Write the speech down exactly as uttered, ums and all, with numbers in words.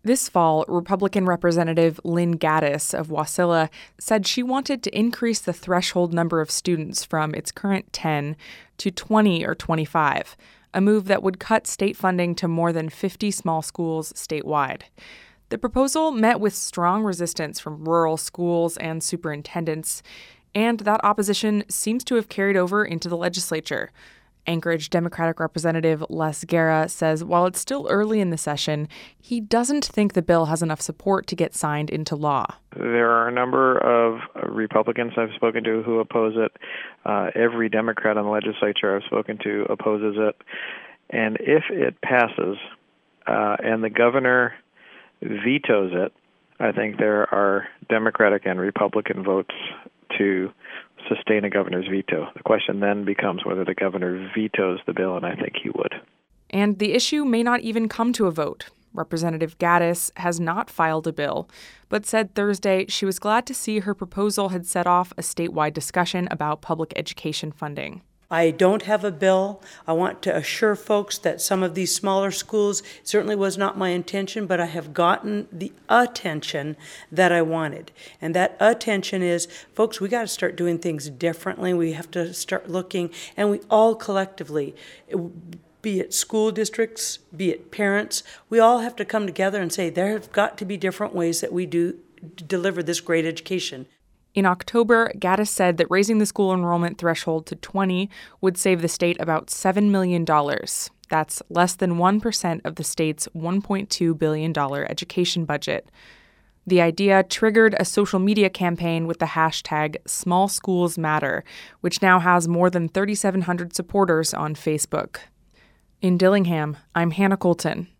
This fall, Republican Representative Lynn Gaddis of Wasilla said she wanted to increase the threshold number of students from its current ten to twenty or twenty-five, a move that would cut state funding to more than fifty small schools statewide. The proposal met with strong resistance from rural schools and superintendents, and that opposition seems to have carried over into the legislature. Anchorage Democratic Representative Les Guerra says while it's still early in the session, he doesn't think the bill has enough support to get signed into law. There are a number of Republicans I've spoken to who oppose it. Uh, every Democrat in the legislature I've spoken to opposes it. And if it passes uh, and the governor vetoes it, I think there are Democratic and Republican votes to sustain a governor's veto. The question then becomes whether the governor vetoes the bill, and I think he would. And the issue may not even come to a vote. Representative Gaddis has not filed a bill, but said Thursday she was glad to see her proposal had set off a statewide discussion about public education funding. I don't have a bill. I want to assure folks that some of these smaller schools certainly was not my intention, but I have gotten the attention that I wanted. And that attention is, folks, we got to start doing things differently. We have to start looking, and we all collectively, be it school districts, be it parents, we all have to come together and say there have got to be different ways that we do deliver this great education. In October, Gaddis said that raising the school enrollment threshold to twenty would save the state about seven million dollars. That's less than one percent of the state's one point two billion dollars education budget. The idea triggered a social media campaign with the hashtag Small Schools Matter, which now has more than three thousand seven hundred supporters on Facebook. In Dillingham, I'm Hannah Colton.